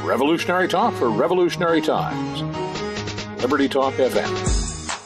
Revolutionary talk for revolutionary times. Liberty Talk FM.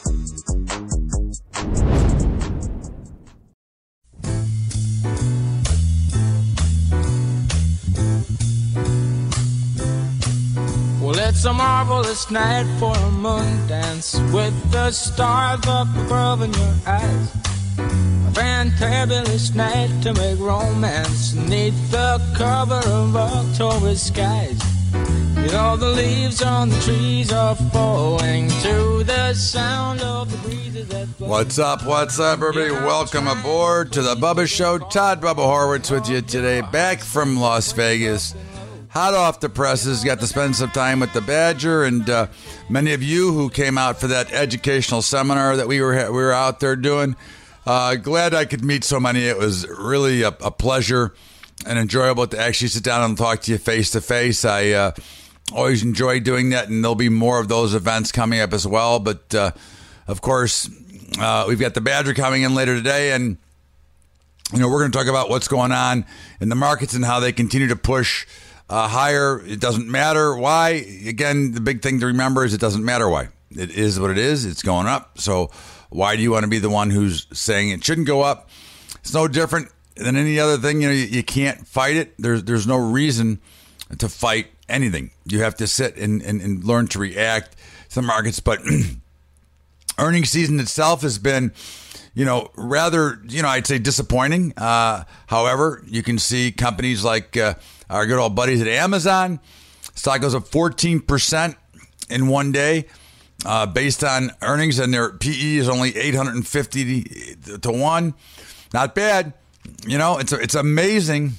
It's a marvelous night for a moon dance with the stars up above in your eyes. A fantabulous night to make romance neath the cover of October skies. You know the leaves on the trees are falling to the sound of the breezes that blow. What's up, everybody? Welcome aboard to the Bubba Show. Todd Bubba Horwitz with you today, back from Las Vegas. Hot off the presses, got to spend some time with the Badger, and many of you who came out for that educational seminar that we were out there doing. Glad I could meet so many. It was really a pleasure and enjoyable to actually sit down and talk to you face to face. I always enjoy doing that, and there'll be more of those events coming up as well. But of course, we've got the Badger coming in later today, and we're going to talk about what's going on in the markets and how they continue to push higher. It doesn't matter why. Again, the big thing to remember is it doesn't matter why. It is what it is. It's going up. So why do you want to be the one who's saying it shouldn't go up? It's no different than any other thing. You can't fight it. There's no reason to fight anything. You have to sit and learn to react to the markets. But earnings season itself has been, rather, I'd say disappointing. However, you can see companies like our good old buddies at Amazon. Stock goes up 14% in one day based on earnings, and their PE is only 850 to 1. Not bad. It's amazing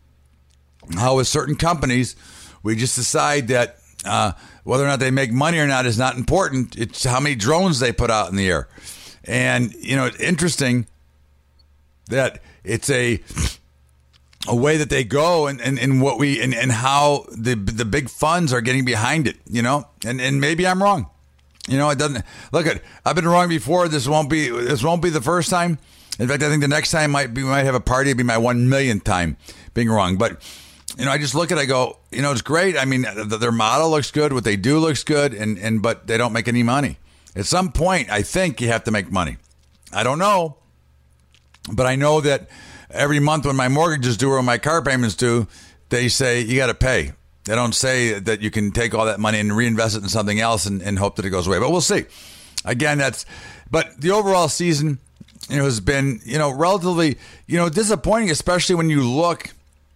how with certain companies, we just decide that whether or not they make money or not is not important. It's how many drones they put out in the air. And, it's interesting that it's a way that they go and what we and how the big funds are getting behind it, and maybe I'm wrong. It doesn't look at. I've been wrong before. This won't be the first time. In fact, I think the next time we might have a party. It'd be my 1 millionth time being wrong. But I just look at it, I go, it's great. I mean, their model looks good. What they do looks good, but they don't make any money. At some point, I think you have to make money. I don't know, but I know that every month when my mortgage is due or my car payment's due, they say you got to pay. They don't say that you can take all that money and reinvest it in something else and hope that it goes away. But we'll see. Again, but the overall season, has been, relatively, disappointing, especially when you look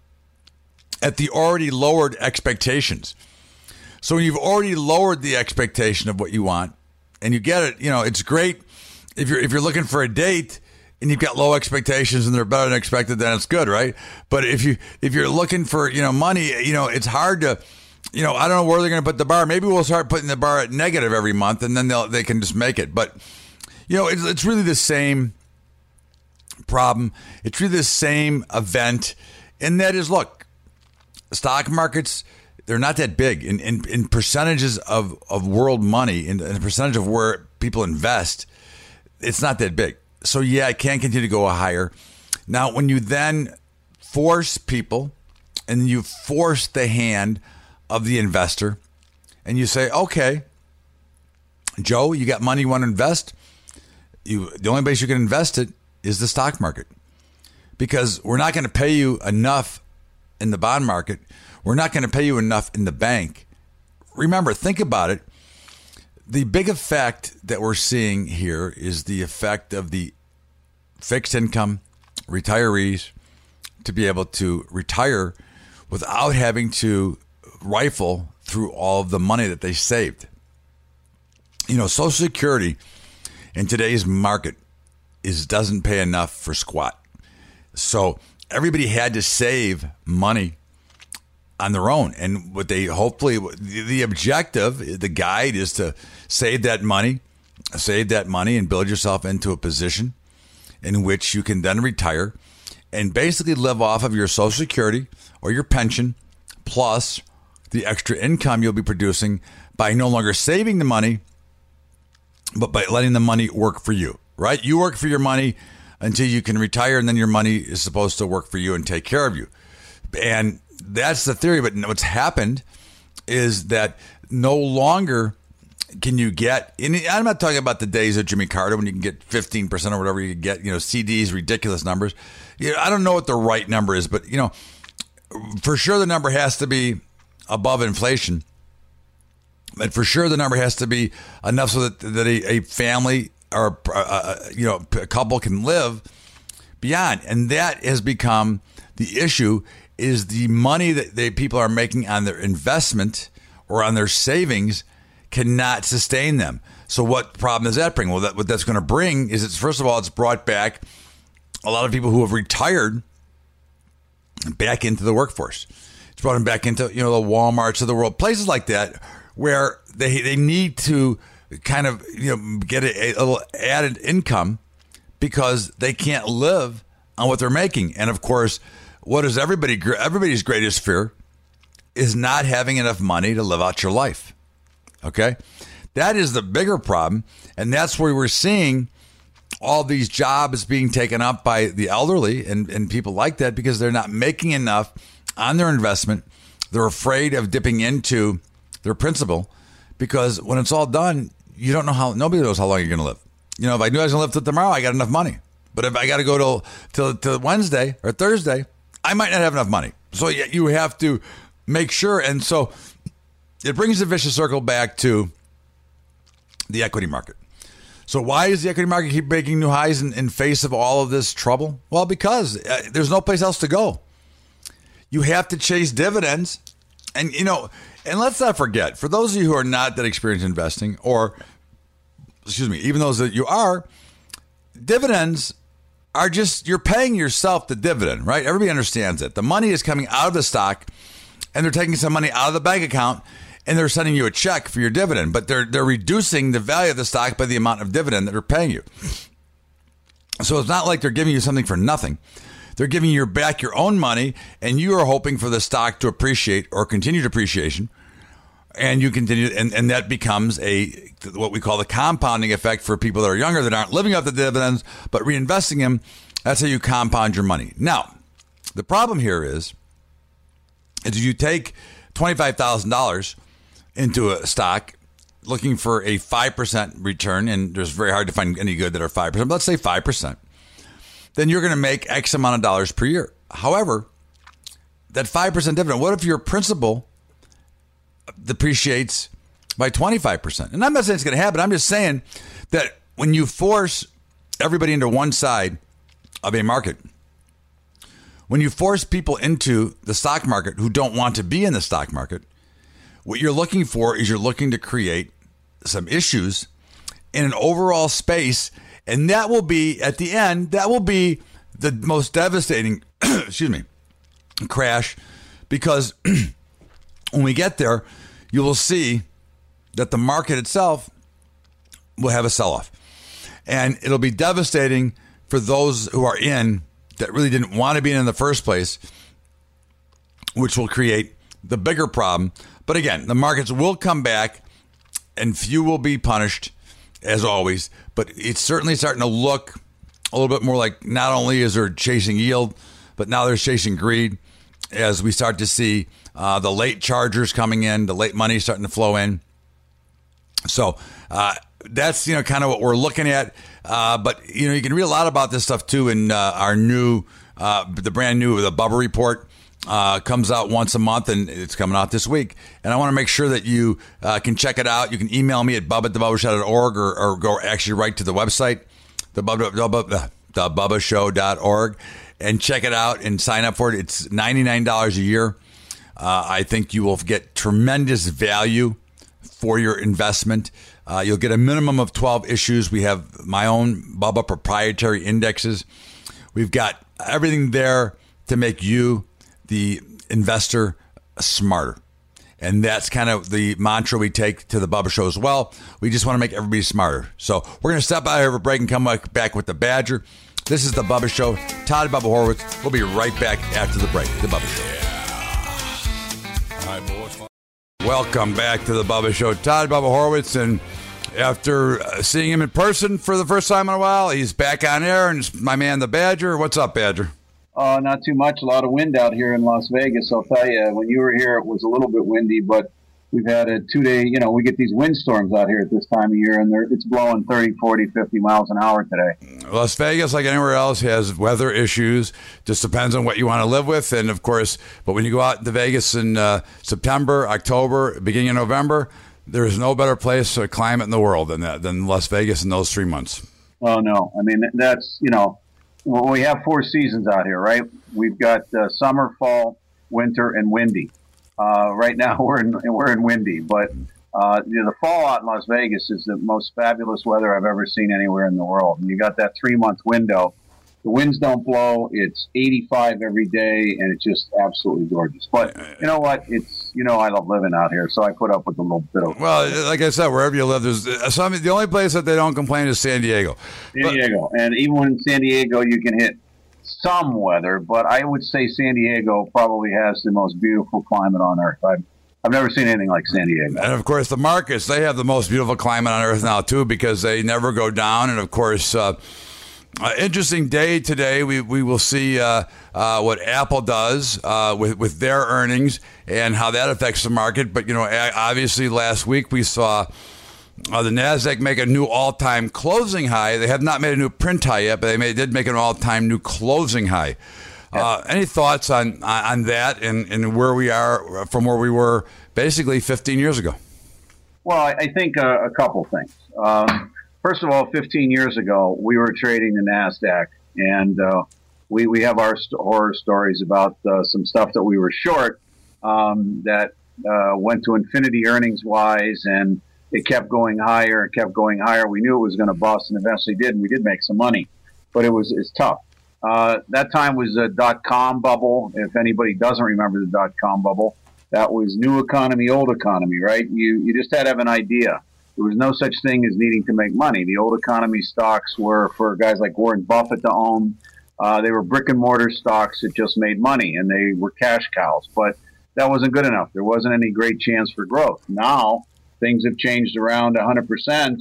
at the already lowered expectations. So when you've already lowered the expectation of what you want and you get it, it's great if you're looking for a date and you've got low expectations and they're better than expected, then it's good, right? But if you're looking for, money, it's hard to, I don't know where they're going to put the bar. Maybe we'll start putting the bar at negative every month and then they can just make it. But, it's really the same problem. It's really the same event. And that is, look, stock markets, they're not that big in percentages of world money and the percentage of where people invest. It's not that big. So, yeah, it can continue to go higher. Now, when you then force people and you force the hand of the investor and you say, okay, Joe, you got money you want to invest. The only place you can invest it is the stock market, because we're not going to pay you enough in the bond market. We're not going to pay you enough in the bank. Remember, think about it. The big effect that we're seeing here is the effect of the fixed income retirees to be able to retire without having to rifle through all of the money that they saved. Social Security in today's market doesn't pay enough for squat. So everybody had to save money on their own. And what they hopefully, the objective, the guide is to save that money and build yourself into a position in which you can then retire and basically live off of your Social Security or your pension plus the extra income you'll be producing by no longer saving the money, but by letting the money work for you, right? You work for your money until you can retire, and then your money is supposed to work for you and take care of you. And that's the theory. But what's happened is that no longer can you get, and I'm not talking about the days of Jimmy Carter when you can get 15% or whatever you can get, CDs, ridiculous numbers. I don't know what the right number is, but, for sure the number has to be above inflation. And for sure the number has to be enough so that a family or, a couple can live beyond. And that has become the issue, is the money that people are making on their investment or on their savings cannot sustain them. So what problem does that bring? Well, what that's going to bring is, first of all, it's brought back a lot of people who have retired back into the workforce. It's brought them back into, the Walmarts of the world, places like that, where they need to kind of, get a little added income because they can't live on what they're making. And of course, what is everybody's greatest fear is not having enough money to live out your life. Okay, that is the bigger problem, and that's where we're seeing all these jobs being taken up by the elderly and people like that, because they're not making enough on their investment. They're afraid of dipping into their principal, because when it's all done, you don't know nobody knows how long you're going to live. If I knew I was going to live till tomorrow, I got enough money. But if I got to go till Wednesday or Thursday, I might not have enough money. So you have to make sure, and so it brings the vicious circle back to the equity market. So why does the equity market keep making new highs in face of all of this trouble? Well, because there's no place else to go. You have to chase dividends. And, and let's not forget, for those of you who are not that experienced in investing, or, even those that you are, dividends are just, you're paying yourself the dividend, right? Everybody understands it. The money is coming out of the stock, and they're taking some money out of the bank account, and they're sending you a check for your dividend, but they're reducing the value of the stock by the amount of dividend that they're paying you. So it's not like they're giving you something for nothing. They're giving you back your own money, and you are hoping for the stock to appreciate or continue depreciation. And you continue, and that becomes what we call the compounding effect for people that are younger, that aren't living off the dividends, but reinvesting them. That's how you compound your money. Now, the problem here is if you take $25,000 into a stock looking for a 5% return, and it's very hard to find any good that are 5%, but let's say 5%, then you're going to make X amount of dollars per year. However, that 5% dividend, what if your principal depreciates by 25%? And I'm not saying it's going to happen. I'm just saying that when you force everybody into one side of a market, when you force people into the stock market who don't want to be in the stock market, what you're looking for is you're looking to create some issues in an overall space. And that will be, at the end, that will be the most devastating, crash, because when we get there, you will see that the market itself will have a sell-off. And it'll be devastating for those who are in that really didn't want to be in the first place, which will create the bigger problem. But again, the markets will come back and few will be punished, as always. But it's certainly starting to look a little bit more like, not only is there chasing yield, but now they're chasing greed, as we start to see the late chargers coming in, the late money starting to flow in. So that's, kind of what we're looking at. But, you can read a lot about this stuff, too, in our new, the brand new, the Bubba Report. Comes out once a month, and it's coming out this week. And I want to make sure that you can check it out. You can email me at bubba@thebubbashow.org or go actually right to the website, thebubbashow.org, and check it out and sign up for it. It's $99 a year. I think you will get tremendous value for your investment. You'll get a minimum of 12 issues. We have my own Bubba proprietary indexes. We've got everything there to make you, the investor, smarter. And that's kind of the mantra we take to the Bubba Show as well. We just want to make everybody smarter. So we're going to step out here for a break and come back with the Badger. This is the Bubba Show. Todd Bubba Horowitz. We'll be right back after the break. The Bubba Show. All right, boys. Welcome back to the Bubba Show. Todd Bubba Horowitz. And after seeing him in person for the first time in a while, he's back on air, and it's my man, the Badger. What's up, Badger? Not too much. A lot of wind out here in Las Vegas. I'll tell you, when you were here, it was a little bit windy, but we've had a 2-day, we get these windstorms out here at this time of year, and it's blowing 30, 40, 50 miles an hour today. Las Vegas, like anywhere else, has weather issues. Just depends on what you want to live with. And, of course, but when you go out to Vegas in September, October, beginning of November, there's no better place or climate in the world than Las Vegas in those 3 months. Oh, no. I mean, that's, well, we have 4 seasons out here, right? We've got summer, fall, winter, and windy. Right now we're in windy, but the fall out in Las Vegas is the most fabulous weather I've ever seen anywhere in the world. And you got that 3-month window. The winds don't blow. It's 85 every day, and it's just absolutely gorgeous. But you know what? I love living out here, so I put up with a little bit of. Well, like I said, wherever you live, there's the only place that they don't complain is San Diego. And even in San Diego, you can hit some weather, but I would say San Diego probably has the most beautiful climate on earth. I've never seen anything like San Diego. And of course, the markets, they have the most beautiful climate on earth now too, because they never go down. And of course, interesting day today. We will see what Apple does with their earnings and how that affects the market. But obviously, last week we saw the NASDAQ make a new all-time closing high. They have not made a new print high yet, but they did make an all-time new closing high. Any thoughts on that and where we are from where we were basically 15 years ago? Well, I think a couple things. First of all, 15 years ago, we were trading the NASDAQ, and we have our horror stories about some stuff that we were short that went to infinity earnings-wise, and it kept going higher. It kept going higher. We knew it was going to bust, and eventually did, and we did make some money. But it's tough. That time was a dot-com bubble. If anybody doesn't remember the dot-com bubble, that was new economy, old economy, right? You just had to have an idea. There was no such thing as needing to make money. The old economy stocks were for guys like Warren Buffett to own. They were brick-and-mortar stocks that just made money, and they were cash cows. But that wasn't good enough. There wasn't any great chance for growth. Now, things have changed around 100%.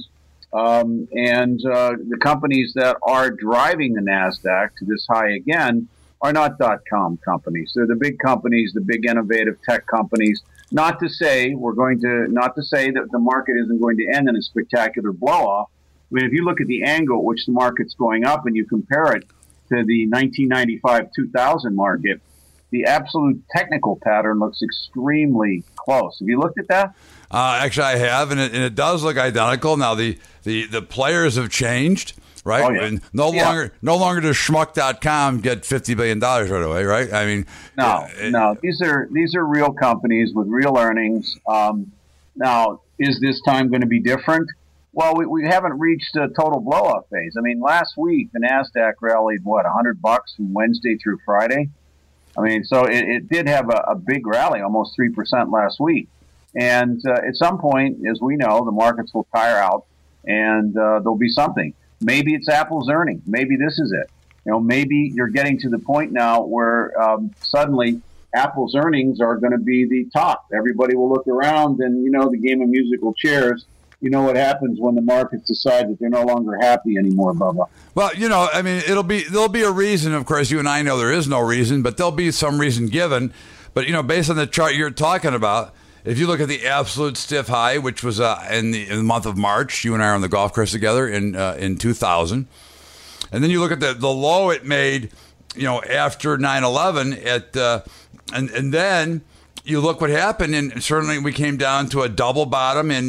And the companies that are driving the NASDAQ to this high again are not dot-com companies. They're the big companies, the big innovative tech companies. Not to say that the market isn't going to end in a spectacular blow-off. I mean, if you look at the angle at which the market's going up and you compare it to the 1995-2000 market, the absolute technical pattern looks extremely close. Have you looked at that? Actually, I have, and it does look identical. Now, the players have changed, right? Oh, yeah. And no longer does Schmuck.com get $50 billion right away, right? I mean, no. These are real companies with real earnings. Now, is this time going to be different? Well, we haven't reached a total blow-off phase. I mean, last week the NASDAQ rallied $100 from Wednesday through Friday. I mean, so it did have a big rally, almost 3% last week. And at some point, as we know, the markets will tire out, and there'll be something. Maybe it's Apple's earnings. Maybe this is it. Maybe you're getting to the point now where suddenly Apple's earnings are going to be the top. Everybody will look around, and the game of musical chairs. You know what happens when the markets decide that they're no longer happy anymore, Bubba. Well, I mean, there'll be a reason. Of course, you and I know there is no reason, but there'll be some reason given. But based on the chart you're talking about, if you look at the absolute stiff high, which was in the month of March, you and I are on the golf course together in 2000, and then you look at the low it made, after 9/11 and then you look what happened, and certainly we came down to a double bottom in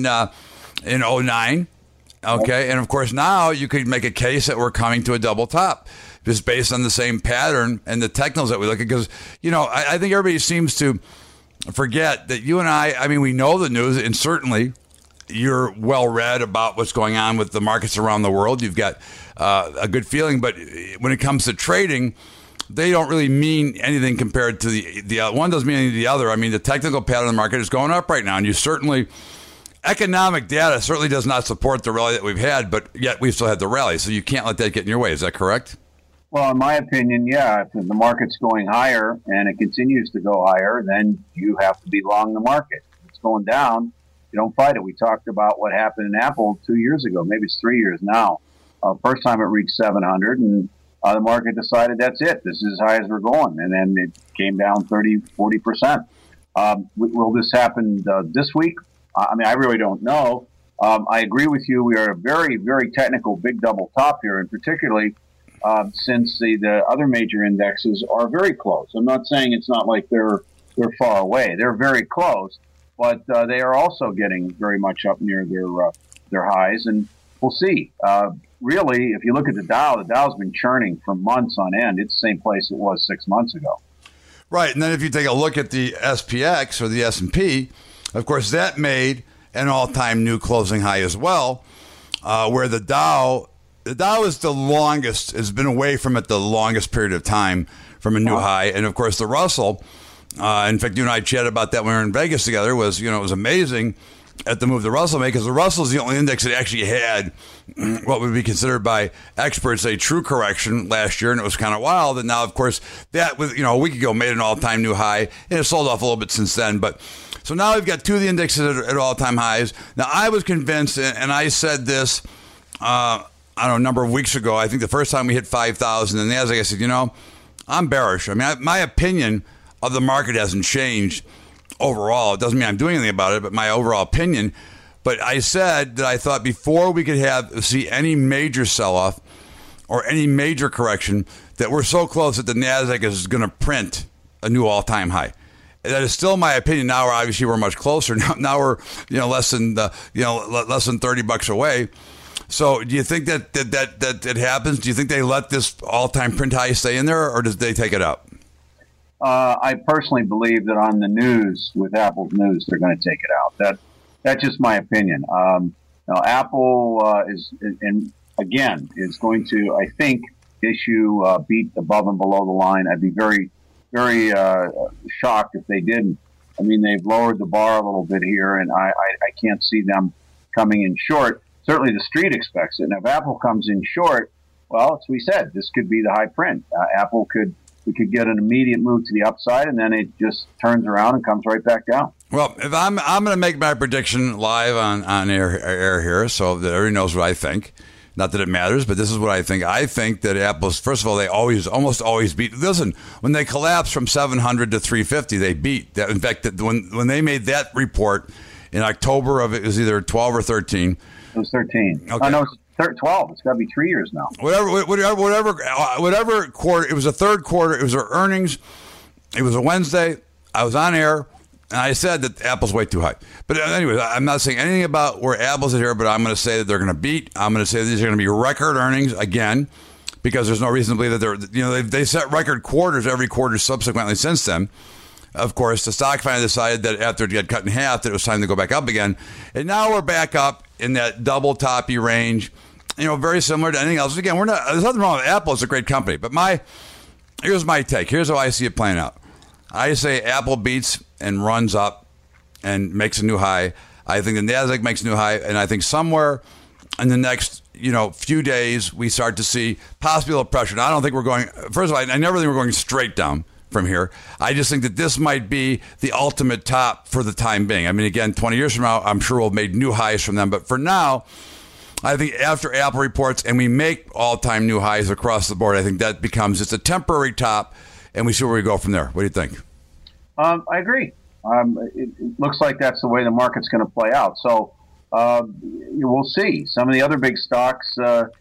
2009. Okay, and of course now you could make a case that we're coming to a double top, just based on the same pattern and the technicals that we look at. Because I think everybody seems to forget that you and I mean, we know the news, and certainly you're well read about what's going on with the markets around the world. You've got a good feeling, but when it comes to trading, they don't really mean anything compared to the one doesn't mean anything to the other. I mean, the technical pattern of the market is going up right now, and you certainly. Economic data certainly does not support the rally that we've had, but yet we've still had the rally, so you can't let that get in your way. Is that correct? Well, in my opinion, yeah. If the market's going higher and it continues to go higher, then you have to be long the market. If it's going down, you don't fight it. We talked about what happened in Apple 2 years ago. Maybe it's 3 years now. First time it reached 700, and the market decided that's it. This is as high as we're going. And then it came down 30, 40%. Will this happen this week? I mean, I really don't know. I agree with you. We are a very, very technical big double top here, and particularly since the other major indexes are very close. I'm not saying it's not like they're far away. They're very close, but they are also getting very much up near their highs, and we'll see. Really, if you look at the Dow's been churning for months on end. It's the same place it was 6 months ago. Right, and then if you take a look at the SPX or the S&P, of course, that made an all-time new closing high as well, where the Dow is the longest, has been away from it the longest period of time from a new high. And, of course, the Russell, in fact, you and I chatted about that when we were in Vegas together, it was amazing at the move the Russell made, because the Russell is the only index that actually had what would be considered by experts a true correction last year, and it was kind of wild. And now, of course, that was, a week ago made an all-time new high, and it sold off a little bit since then. But so now we've got two of the indexes at all-time highs. Now, I was convinced, and I said this, I don't know, a number of weeks ago, I think the first time we hit 5,000 in NASDAQ, I said, I'm bearish. I mean, my opinion of the market hasn't changed overall. It doesn't mean I'm doing anything about it, but my overall opinion. But I said that I thought before we could see any major sell-off or any major correction, that we're so close that the NASDAQ is going to print a new all-time high. That is still my opinion. Now we're much closer. Now we're less than $30 away. So do you think that it happens? Do you think they let this all-time print high stay in there, or does they take it out? I personally believe that on the news, with Apple's news, they're going to take it out. That's just my opinion. Apple is going to, I think, issue beat above and below the line. I'd be very, very shocked if they didn't. I mean, they've lowered the bar a little bit here, and I can't see them coming in short. Certainly the street expects it. And if Apple comes in short, well, as we said, this could be the high print. We could get an immediate move to the upside, and then it just turns around and comes right back down. Well, if I'm going to make my prediction live on air here, so that everybody knows what I think. Not that it matters, but this is what I think. I think that Apple's, first of all, they almost always beat. Listen, when they collapsed from 700 to 350, they beat. In fact, when they made that report in October of, it was either 12 or 13. It was 13. Okay. No, 12. It's got to be 3 years now. Whatever quarter. It was a third quarter. It was their earnings. It was a Wednesday. I was on air, and I said that Apple's way too high. But anyway, I'm not saying anything about where Apple's at here, but I'm going to say that they're going to beat. I'm going to say that these are going to be record earnings again, because there's no reason to believe that they set record quarters every quarter subsequently since then. Of course, the stock finally decided that after it got cut in half, that it was time to go back up again. And now we're back up in that double toppy range, very similar to anything else. Again, there's nothing wrong with Apple. It's a great company. But here's my take. Here's how I see it playing out. I say Apple beats and runs up and makes a new high. I think the NASDAQ makes a new high. And I think somewhere in the next, few days, we start to see possibly a little pressure. Now, I don't think we're going, first of all, I never think we're going straight down from here. I just think that this might be the ultimate top for the time being. I mean, again, 20 years from now, I'm sure we'll make new highs from them. But for now, I think after Apple reports and we make all-time new highs across the board, I think that becomes just a temporary top, and we see where we go from there. What do you think? I agree. It looks like that's the way the market's going to play out. So we'll see. Some of the other big stocks,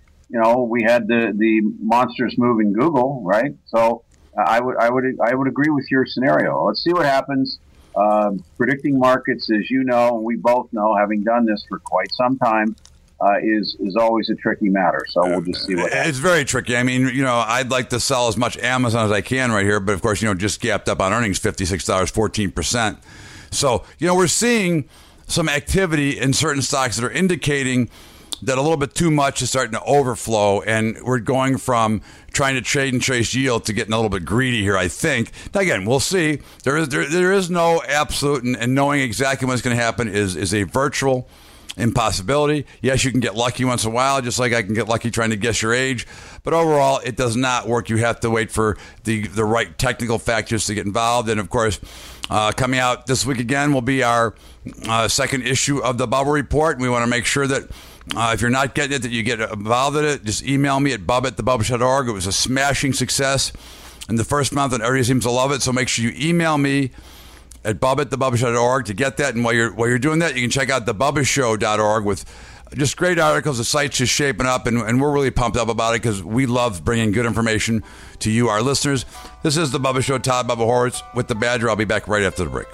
we had the monstrous move in Google, right? So I would agree with your scenario. Let's see what happens. Predicting markets, as you know, and we both know, having done this for quite some time, is always a tricky matter. So we'll just see what happens. It's very tricky. I mean, I'd like to sell as much Amazon as I can right here, but of course, just gapped up on earnings, $56, 14%. So, we're seeing some activity in certain stocks that are indicating that a little bit too much is starting to overflow, and we're going from trying to trade and chase yield to getting a little bit greedy here, I think. Now, again, we'll see. There is no absolute, and knowing exactly what's going to happen is a virtual impossibility. Yes, you can get lucky once in a while, just like I can get lucky trying to guess your age. But overall, it does not work. You have to wait for the right technical factors to get involved. And, of course, coming out this week again will be our second issue of the Bubble Report. We want to make sure that if you're not getting it, that you get involved in it. Just email me at bub@thebubbleshow.org. It was a smashing success in the first month, and everybody seems to love it. So make sure you email me at bubba@thebubbashow.org to get that. And while you're doing that, you can check out thebubbashow.org with just great articles. The site's just shaping up, and we're really pumped up about it because we love bringing good information to you, our listeners. This is The Bubba Show, Todd Bubba Horwitz with the Badger. I'll be back right after the break.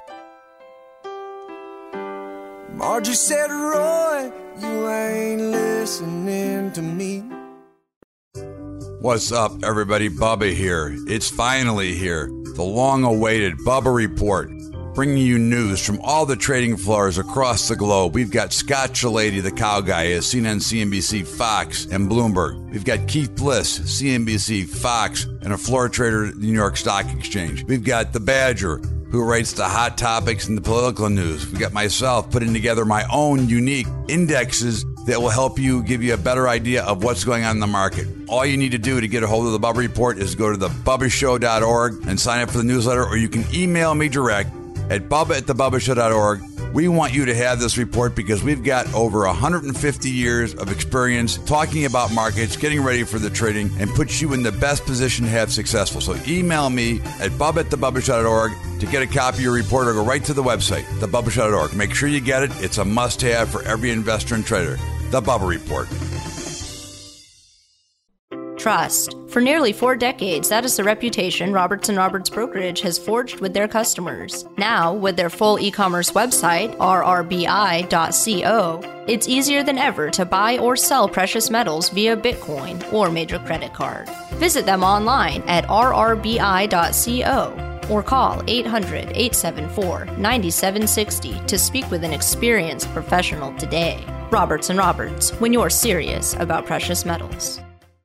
Margie said, Roy, you ain't listening to me. What's up, everybody? Bubba here. It's finally here. The long-awaited Bubba Report, bringing you news from all the trading floors across the globe. We've got Scott Chilady, the cow guy, at CNN, CNBC, Fox, and Bloomberg. We've got Keith Bliss, CNBC, Fox, and a floor trader at the New York Stock Exchange. We've got the Badger, who writes the hot topics and the political news. We've got myself putting together my own unique indexes that will help you, give you a better idea of what's going on in the market. All you need to do to get a hold of the Bubba Report is go to thebubbashow.org and sign up for the newsletter, or you can email me direct at bubba@thebubbashow.org. We want you to have this report because we've got over 150 years of experience talking about markets, getting ready for the trading, and put you in the best position to have successful. So email me at bubba@thebubbashow.org to get a copy of your report, or go right to the website, thebubbashow.org. Make sure you get it. It's a must-have for every investor and trader. The Bubba Report. Trust. For nearly 4 decades, that is the reputation Roberts & Roberts Brokerage has forged with their customers. Now, with their full e-commerce website, rrbi.co, it's easier than ever to buy or sell precious metals via Bitcoin or major credit card. Visit them online at rrbi.co or call 800-874-9760 to speak with an experienced professional today. Roberts & Roberts, when you're serious about precious metals.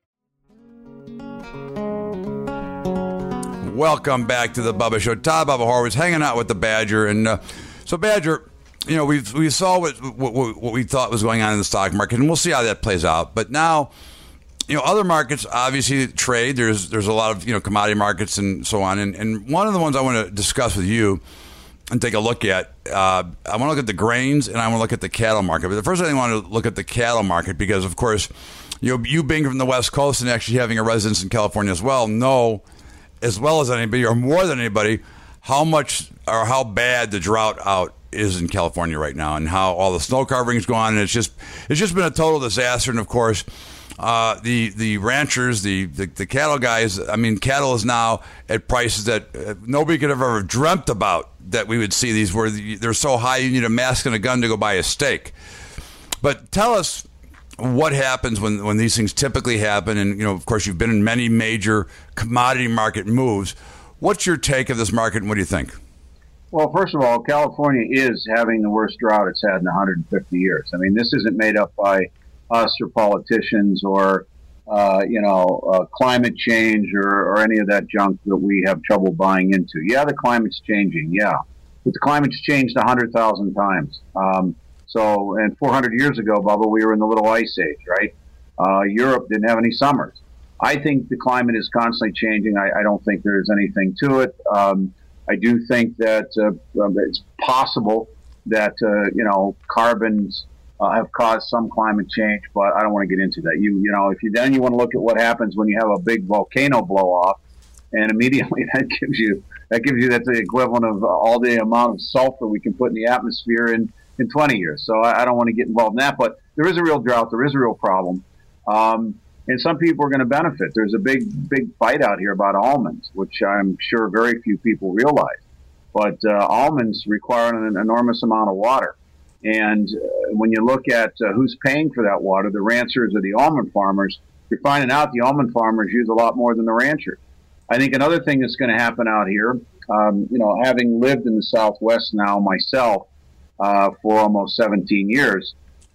Welcome back to the Bubba Show. Todd Bubba Horwitz hanging out with the Badger. And so, Badger, you know, we saw what we thought was going on in the stock market, and we'll see how that plays out. But now, you know, other markets obviously trade. There's a lot of, you know, commodity markets and so on. And one of the ones I want to discuss with you and take a look at, I want to look at the grains and I want to look at the cattle market. But the first thing I want to look at the cattle market because, of course, you being from the West Coast and actually having a residence in California as well, know as well as anybody, or more than anybody, how much or how bad the drought out is in California right now, and how all the snow coverings go on. And it's just been a total disaster. And of course, the ranchers, the cattle guys. I mean, cattle is now at prices that nobody could have ever dreamt about that we would see these, where they're so high you need a mask and a gun to go buy a steak. But tell us what happens when these things typically happen. And, you know, of course, you've been in many major commodity market moves. What's your take of this market, and what do you think? Well, first of all, California is having the worst drought it's had in 150 years. I mean, this isn't made up by us or politicians or, climate change or any of that junk that we have trouble buying into. Yeah, the climate's changing, yeah. But the climate's changed 100,000 times. And 400 years ago, Bubba, we were in the little ice age, right? Europe didn't have any summers. I think the climate is constantly changing. I don't think there's anything to it. I do think that it's possible that, carbons have caused some climate change, but I don't want to get into that. You want to look at what happens when you have a big volcano blow off, and immediately that's the equivalent of all the amount of sulfur we can put in the atmosphere in 20 years. So I don't want to get involved in that, but there is a real drought. There is a real problem. And some people are going to benefit. There's a big fight out here about almonds, which I'm sure very few people realize. But almonds require an enormous amount of water. And when you look at who's paying for that water, the ranchers or the almond farmers, you're finding out the almond farmers use a lot more than the ranchers. I think another thing that's going to happen out here, having lived in the Southwest now myself for almost 17 years,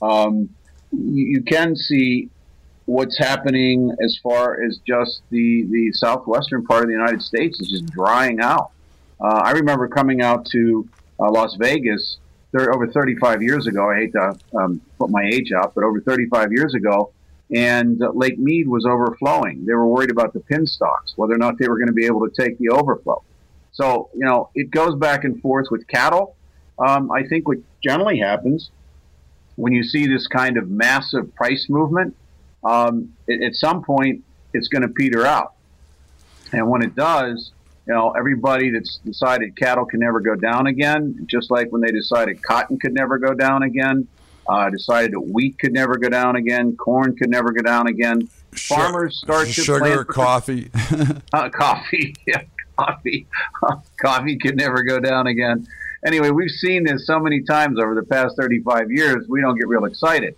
you can see what's happening as far as just the southwestern part of the United States is just drying out. I remember coming out to Las Vegas over 35 years ago. I hate to put my age out, but over 35 years ago, and Lake Mead was overflowing. They were worried about the pin stocks, whether or not they were going to be able to take the overflow. So, it goes back and forth with cattle. I think what generally happens when you see this kind of massive price movement, at some point it's going to peter out. And when it does, everybody that's decided cattle can never go down again, just like when they decided cotton could never go down again, decided that wheat could never go down again, corn could never go down again. Farmers start to sugar, coffee. Coffee, yeah, coffee. Coffee could never go down again. Anyway, we've seen this so many times over the past 35 years, we don't get real excited.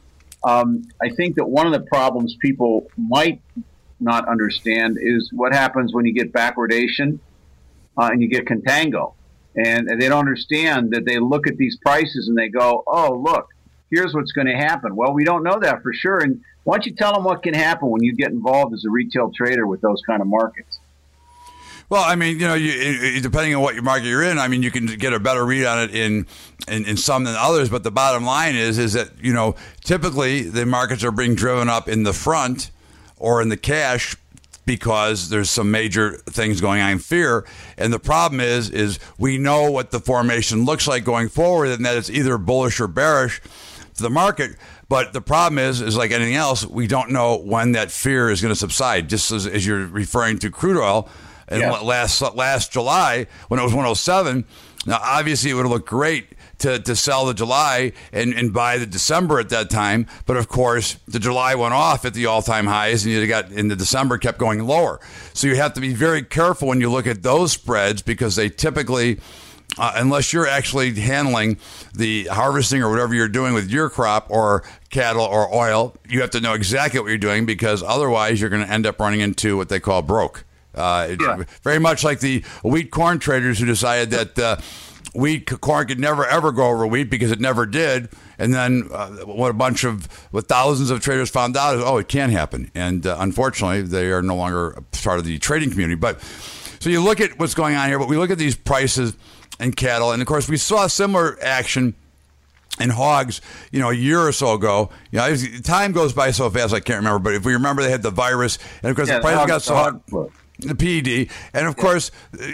I think that one of the problems people might not understand is what happens when you get backwardation and you get contango. And they don't understand that they look at these prices and they go, oh, look, here's what's going to happen. Well, we don't know that for sure. And why don't you tell them what can happen when you get involved as a retail trader with those kind of markets? Well, I mean, you depending on what your market you're in, I mean, you can get a better read on it in some than others. But the bottom line is that, typically the markets are being driven up in the front or in the cash because there's some major things going on in fear. And the problem is we know what the formation looks like going forward, and that it's either bullish or bearish to the market. But the problem is like anything else, we don't know when that fear is going to subside. Just as you're referring to crude oil. And last July, when it was 107, now obviously it would have looked great to sell the July and buy the December at that time. But of course, the July went off at the all-time highs, and the December kept going lower. So you have to be very careful when you look at those spreads, because they typically, unless you're actually handling the harvesting or whatever you're doing with your crop or cattle or oil, you have to know exactly what you're doing, because otherwise you're going to end up running into what they call broke. Very much like the wheat corn traders who decided that corn could never ever go over wheat because it never did, and then what thousands of traders found out is, it can happen, and unfortunately they are no longer part of the trading community. But so you look at what's going on here, but we look at these prices in cattle, and of course we saw similar action in hogs, a year or so ago. Time goes by so fast I can't remember, but if we remember, they had the virus, and of course the prices got so hot. The PED, and of course,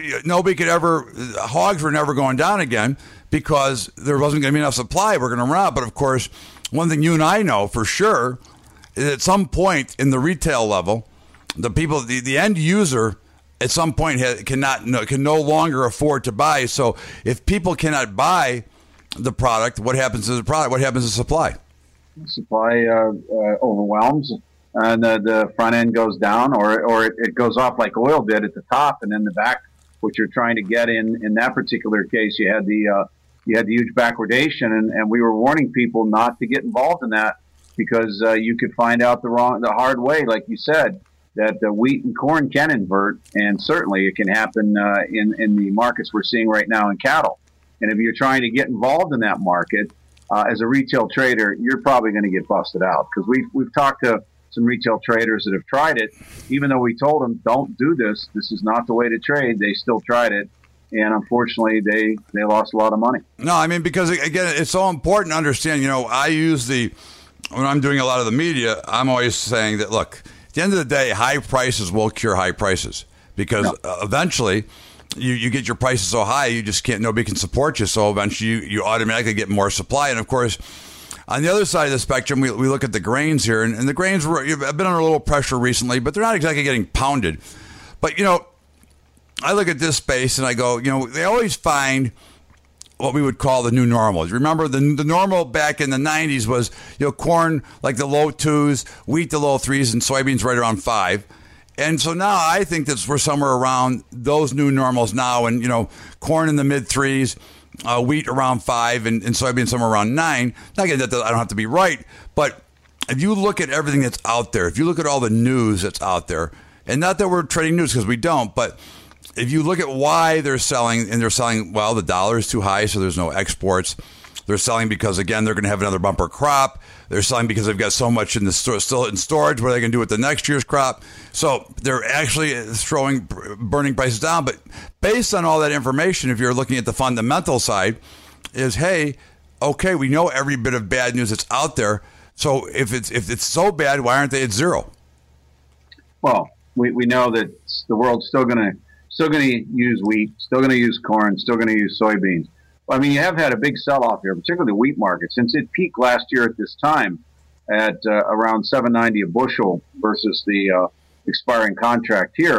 hogs were never going down again because there wasn't going to be enough supply. We're going to run out. But of course, one thing you and I know for sure is at some point in the retail level, the end user at some point can no longer afford to buy. So if people cannot buy the product, what happens to the product? What happens to supply? Supply overwhelms. And the front end goes down, or it goes off like oil did at the top, and then the back, which you're trying to get in that particular case, you had the huge backwardation, and we were warning people not to get involved in that, because you could find out the hard way, like you said, that the wheat and corn can invert, and certainly it can happen in the markets we're seeing right now in cattle. And if you're trying to get involved in that market as a retail trader, you're probably going to get busted out, because we've talked to some retail traders that have tried it. Even though we told them, don't do this, this is not the way to trade, they still tried it. And unfortunately, they lost a lot of money. No, I mean, because, again, it's so important to understand, when I'm doing a lot of the media, I'm always saying that, look, at the end of the day, high prices will cure high prices, because eventually you get your prices so high, you just nobody can support you. So eventually you automatically get more supply. And of course, on the other side of the spectrum, we look at the grains here, and the grains have been under a little pressure recently, but they're not exactly getting pounded. But, I look at this space and I go, they always find what we would call the new normal. Remember, the normal back in the 90s was, corn like the low 2s, wheat the low 3s, and soybeans right around 5. And so now I think that we're somewhere around those new normals now, and, corn in the mid 3s, wheat around 5, and soybeans somewhere around 9. Not again, that I don't have to be right, but if you look at everything that's out there, if you look at all the news that's out there, and not that we're trading news because we don't, but if you look at why they're selling, and they're selling, well, the dollar is too high, so there's no exports. They're selling because, again, they're going to have another bumper crop. They're selling because they've got so much in the still in storage. What are they going to do with the next year's crop? So they're actually burning prices down. But based on all that information, if you're looking at the fundamental side, is, hey, okay, we know every bit of bad news that's out there. So if it's so bad, why aren't they at zero? Well, we know that the world's still going to use wheat, still going to use corn, still going to use soybeans. I mean, you have had a big sell-off here, particularly the wheat market, since it peaked last year at this time at around $7.90 a bushel versus the expiring contract here.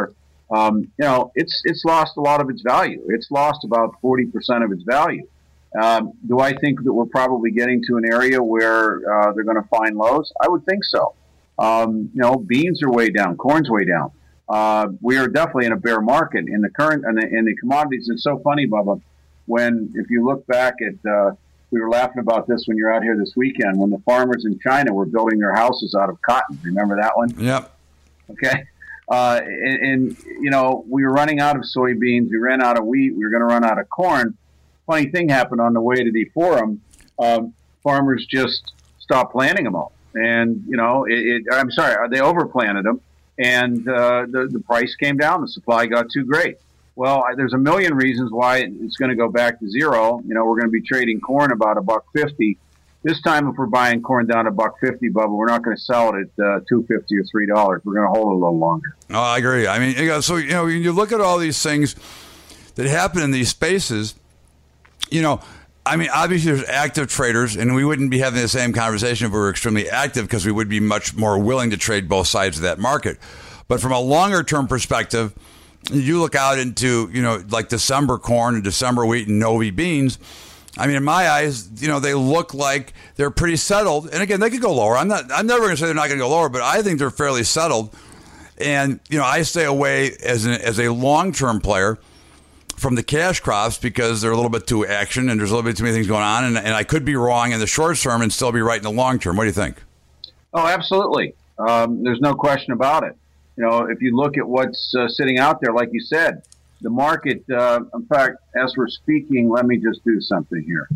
It's lost a lot of its value. It's lost about 40% of its value. Do I think that we're probably getting to an area where they're going to find lows? I would think so. Beans are way down, corn's way down. We are definitely in a bear market in the current in the commodities. It's so funny, Bubba. If you look back at, we were laughing about this when you're out here this weekend, when the farmers in China were building their houses out of cotton. Remember that one? Yep. Okay. We were running out of soybeans. We ran out of wheat. We were going to run out of corn. Funny thing happened on the way to the forum. Farmers just stopped planting them all. And, they overplanted them. And the price came down. The supply got too great. Well, there's a million reasons why it's going to go back to zero. We're going to be trading corn about $1.50. This time, if we're buying corn down $1.50, Bubba, we're not going to sell it at $2.50 or $3. We're going to hold it a little longer. Oh, I agree. I mean, when you look at all these things that happen in these spaces, obviously there's active traders, and we wouldn't be having the same conversation if we were extremely active, because we would be much more willing to trade both sides of that market. But from a longer-term perspective, you look out into, like December corn and December wheat and Novi beans. I mean, in my eyes, they look like they're pretty settled. And again, they could go lower. I'm never going to say they're not going to go lower, but I think they're fairly settled. And, I stay away as a long-term player from the cash crops because they're a little bit too action and there's a little bit too many things going on. And I could be wrong in the short term and still be right in the long term. What do you think? Oh, absolutely. There's no question about it. If you look at what's sitting out there, like you said, the market, in fact, as we're speaking, let me just do something here.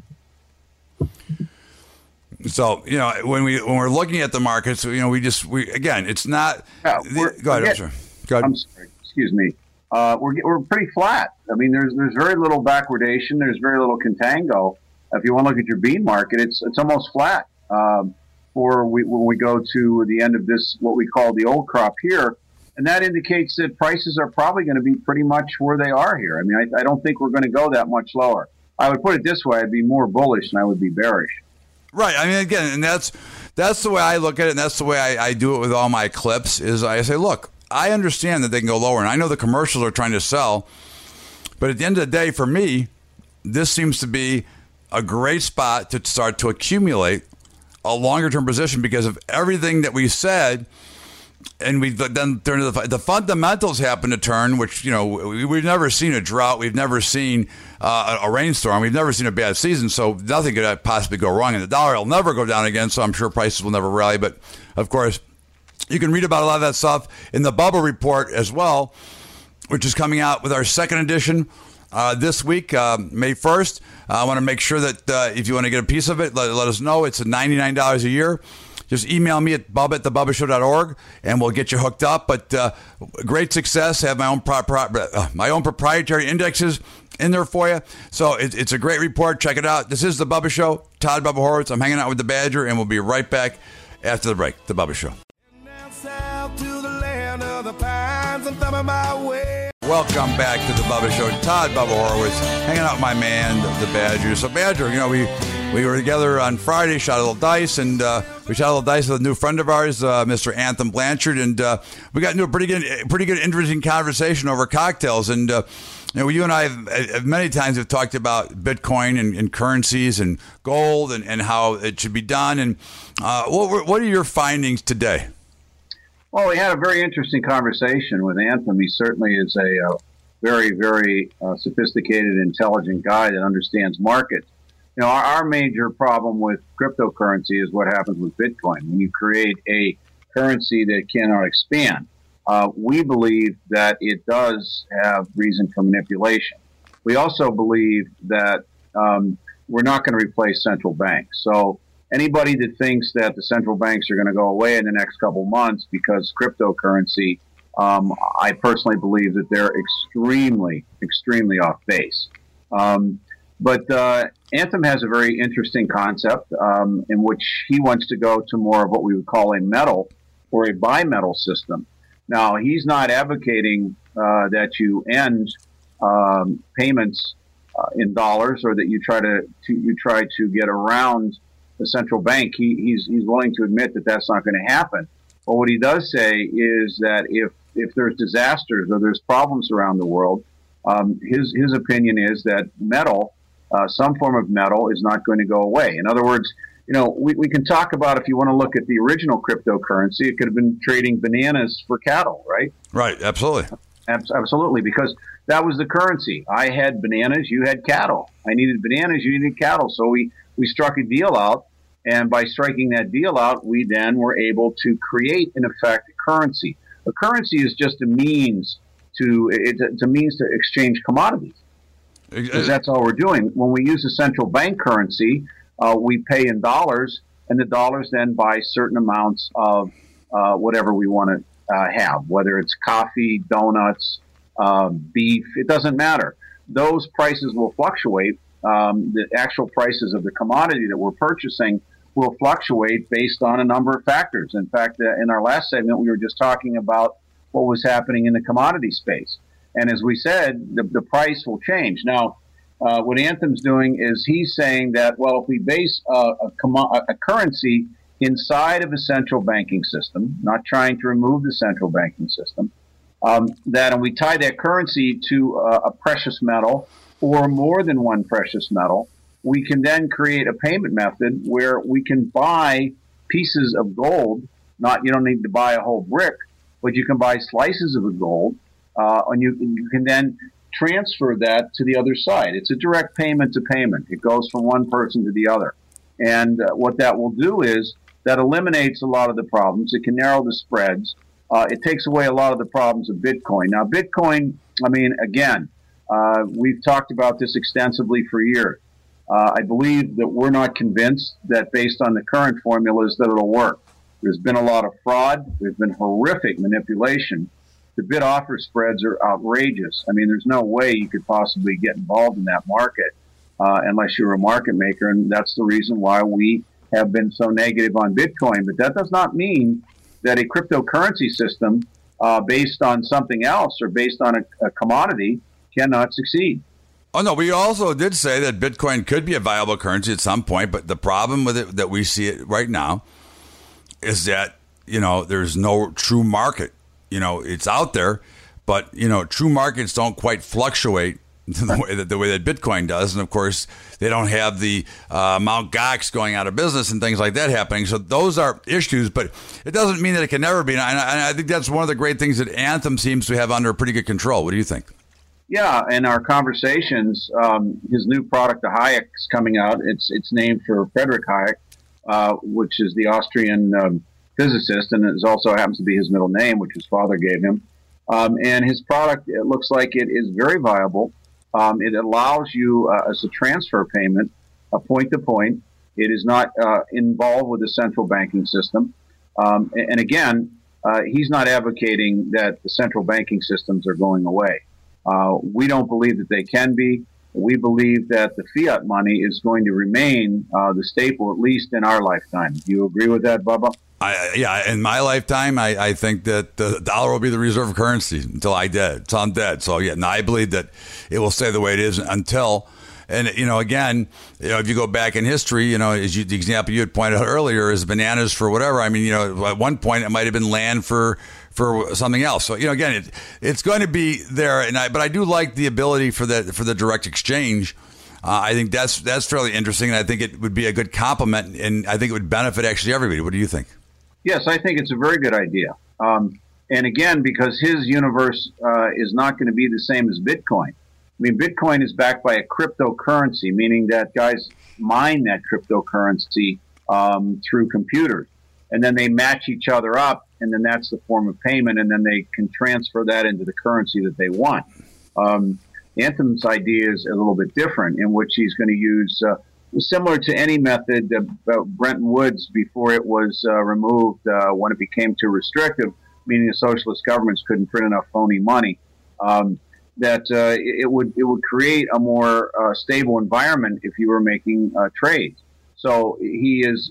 So, when we're looking at the markets, it's not. Go ahead. I'm sorry. Excuse me. We're pretty flat. I mean, there's very little backwardation. There's very little contango. If you want to look at your bean market, it's almost flat. When we go to the end of this, what we call the old crop here, and that indicates that prices are probably going to be pretty much where they are here. I mean, I don't think we're going to go that much lower. I would put it this way: I'd be more bullish than I would be bearish. Right. I mean, again, and that's the way I look at it, and that's the way I do it with all my clips. Is I say, look, I understand that they can go lower, and I know the commercials are trying to sell, but at the end of the day, for me, this seems to be a great spot to start to accumulate a longer-term position because of everything that we said, and we then turn to the fundamentals happen to turn, which, we've never seen a drought. We've never seen a rainstorm. We've never seen a bad season, so nothing could possibly go wrong. And the dollar will never go down again, so I'm sure prices will never rally. But, of course, you can read about a lot of that stuff in the Bubba Report as well, which is coming out with our second edition this week, May 1st. I want to make sure that if you want to get a piece of it, let us know. It's $99 a year. Just email me at bubba@thebubbashow.org, and we'll get you hooked up. But great success. Have my own proprietary indexes in there for you. So it's a great report. Check it out. This is The Bubba Show. Todd Bubba Horowitz. I'm hanging out with the Badger, and we'll be right back after the break. The Bubba Show. Welcome back to The Bubba Show. Todd Bubba Horowitz, hanging out with my man, the Badger. So, Badger, we were together on Friday, shot a little dice, and we shot a little dice with a new friend of ours, Mr. Anthem Blanchard, and we got into a pretty good, interesting conversation over cocktails. And you and I have many times have talked about Bitcoin and currencies and gold and how it should be done. And what are your findings today? Well, we had a very interesting conversation with Anthem. He certainly is a very, very sophisticated, intelligent guy that understands markets. Our major problem with cryptocurrency is what happens with Bitcoin. When you create a currency that cannot expand, we believe that it does have reason for manipulation. We also believe that we're not going to replace central banks. So anybody that thinks that the central banks are going to go away in the next couple months because cryptocurrency, I personally believe that they're extremely, extremely off base. But Anthem has a very interesting concept in which he wants to go to more of what we would call a metal or a bimetal system. Now, he's not advocating that you end payments in dollars or that you try to get around the central bank. He's willing to admit that that's not going to happen. But what he does say is that if if there's disasters or there's problems around the world, his opinion is that metal, some form of metal, is not going to go away. In other words, we can talk about, if you want to look at the original cryptocurrency, it could have been trading bananas for cattle, right? Right, absolutely. Absolutely, because that was the currency. I had bananas, you had cattle. I needed bananas, you needed cattle. So we struck a deal out, and by striking that deal out, we then were able to create, in effect, a currency. A currency is just a means to exchange commodities, because that's all we're doing. When we use a central bank currency, we pay in dollars, and the dollars then buy certain amounts of whatever we want to have, whether it's coffee, donuts, beef, it doesn't matter. Those prices will fluctuate. The actual prices of the commodity that we're purchasing will fluctuate based on a number of factors. In fact, in our last segment, we were just talking about what was happening in the commodity space. And as we said, the price will change. Now, what Anthem's doing is he's saying that, well, if we base a currency inside of a central banking system, not trying to remove the central banking system, and we tie that currency to a precious metal or more than one precious metal, we can then create a payment method where we can buy pieces of gold. You don't need to buy a whole brick, but you can buy slices of the gold, and you can then transfer that to the other side. It's a direct payment to payment. It goes from one person to the other. And what that will do is that eliminates a lot of the problems. It can narrow the spreads. It takes away a lot of the problems of Bitcoin. Now, Bitcoin, again, we've talked about this extensively for years. I believe that we're not convinced that based on the current formulas that it'll work. There's been a lot of fraud. There's been horrific manipulation. The bid-offer spreads are outrageous. There's no way you could possibly get involved in that market unless you're a market maker, and that's the reason why we have been so negative on Bitcoin. But that does not mean that a cryptocurrency system based on something else or based on a commodity cannot succeed. Oh, no, we also did say that Bitcoin could be a viable currency at some point, but the problem with it that we see it right now is that, there's no true market. It's out there, but, true markets don't quite fluctuate the way that Bitcoin does. And, of course, they don't have the Mt. Gox going out of business and things like that happening. So those are issues, but it doesn't mean that it can never be. And I think that's one of the great things that Anthem seems to have under pretty good control. What do you think? Yeah, in our conversations, his new product, the Hayek, is coming out. It's named for Friedrich Hayek, which is the Austrian physicist, and it also happens to be his middle name, which his father gave him. And his product, it looks like it is very viable. It allows you as a transfer payment, a point-to-point. It is not involved with the central banking system. And again, he's not advocating that the central banking systems are going away. We don't believe that they can be. We believe that the fiat money is going to remain the staple, at least in our lifetime. Do you agree with that, Bubba? In my lifetime, I think that the dollar will be the reserve currency until I'm dead. So, I believe that it will stay the way it is until, and, again, if you go back in history, the example you had pointed out earlier is bananas for whatever. At one point it might have been land for something else. So, again, it's going to be there. But I do like the ability for the direct exchange. I think that's fairly interesting, and I think it would be a good complement, and I think it would benefit actually everybody. What do you think? Yes, I think it's a very good idea. And again, because his universe is not going to be the same as Bitcoin. Bitcoin is backed by a cryptocurrency, meaning that guys mine that cryptocurrency through computers. And then they match each other up, and then that's the form of payment, and then they can transfer that into the currency that they want. Anthem's idea is a little bit different, in which he's going to use, similar to any method Bretton Woods before it was removed when it became too restrictive, meaning the socialist governments couldn't print enough phony money, that it would create a more stable environment if you were making trades. So he is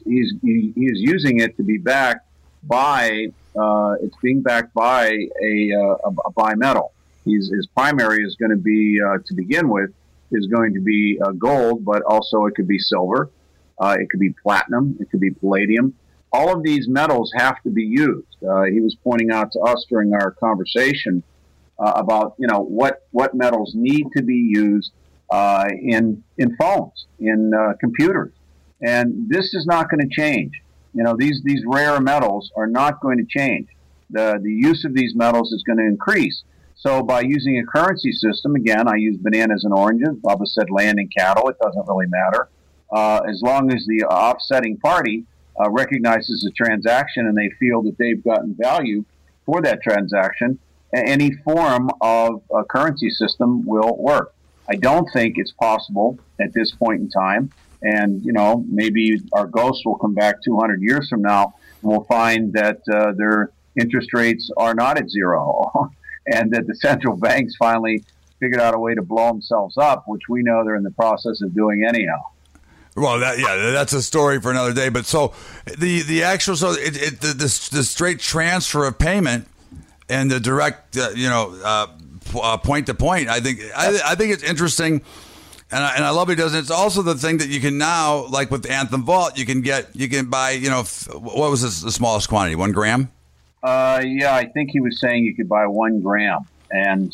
using it to be backed by it's being backed by a bimetal. His primary is going to be to begin with is going to be gold, but also it could be silver, it could be platinum, it could be palladium. all of these metals have to be used. He was pointing out to us during our conversation about, what metals need to be used in phones, in computers. And this is not going to change. These rare metals are not going to change. The use of these metals is going to increase. So by using a currency system, again, I use bananas and oranges. Bubba said land and cattle. It doesn't really matter. As long as the offsetting party recognizes the transaction and they feel that they've gotten value for that transaction, any form of a currency system will work. I don't think it's possible at this point in time. And, maybe our ghosts will come back 200 years from now and we'll find that their interest rates are not at zero and that the central banks finally figured out a way to blow themselves up, which we know they're in the process of doing anyhow. Well, that's a story for another day. But so the actual, the straight transfer of payment and the direct, point to point. I think it's interesting, and I love it. Does it's also the thing that you can now, like with Anthem Vault, you can buy. What was the smallest quantity? 1 gram. Yeah, I think he was saying you could buy 1 gram, and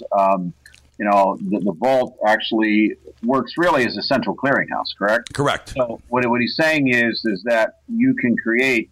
the vault actually works really as a central clearinghouse, correct? Correct. So what he's saying is that you can create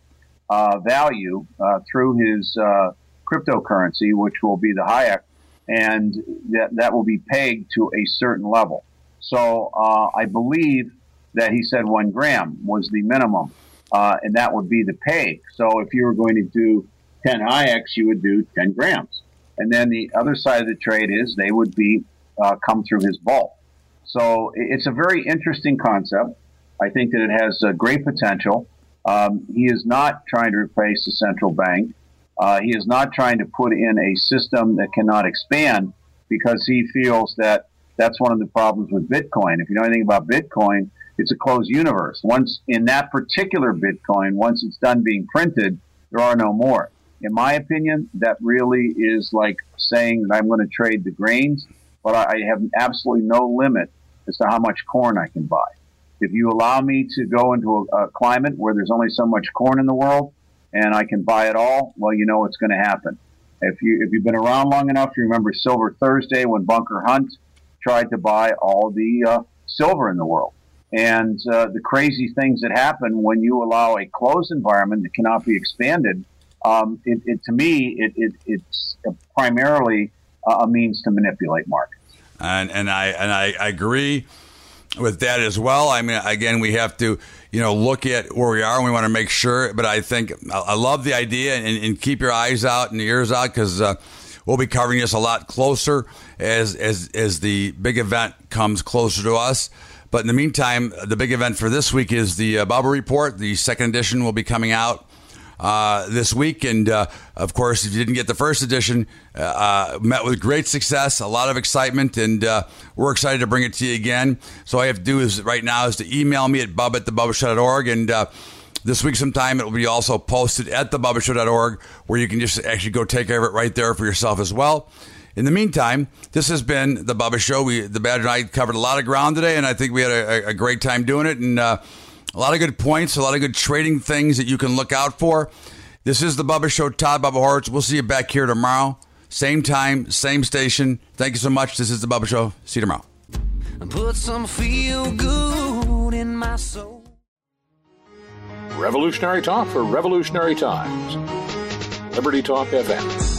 value through his cryptocurrency, which will be the Hayek, and that will be pegged to a certain level. So I believe that he said 1 gram was the minimum, and that would be the peg. So if you were going to do 10 Hayeks, you would do 10 grams. And then the other side of the trade is they would be come through his vault. So it's a very interesting concept. I think that it has great potential. He is not trying to replace the central bank. He is not trying to put in a system that cannot expand because he feels that that's one of the problems with Bitcoin. If you know anything about Bitcoin, it's a closed universe. Once in that particular Bitcoin, once it's done being printed, there are no more. In my opinion, that really is like saying that I'm going to trade the grains, but I have absolutely no limit as to how much corn I can buy. If you allow me to go into a climate where there's only so much corn in the world and I can buy it all, well, you know what's going to happen. If you've been around long enough, you remember Silver Thursday when Bunker Hunt tried to buy all the silver in the world. And the crazy things that happen when you allow a closed environment that cannot be expanded, to me, it's primarily a means to manipulate markets. And I agree with that as well. I mean, again, we have to, look at where we are and we want to make sure. But I think I love the idea and keep your eyes out and ears out because we'll be covering this a lot closer as the big event comes closer to us. But in the meantime, the big event for this week is the Bubba Report. The second edition will be coming out this week. And, of course, if you didn't get the first edition, met with great success, a lot of excitement, and we're excited to bring it to you again. So all you have to do right now is to email me at bubba@thebubbashow.org. And this week sometime it will be also posted at thebubbashow.org where you can just actually go take care of it right there for yourself as well. In the meantime, this has been The Bubba Show. The Badger and I covered a lot of ground today, and I think we had a great time doing it. And a lot of good points, a lot of good trading things that you can look out for. This is The Bubba Show. Todd Bubba Horwitz. We'll see you back here tomorrow. Same time, same station. Thank you so much. This is The Bubba Show. See you tomorrow. Put some feel good in my soul. Revolutionary talk for revolutionary times. Liberty Talk FM.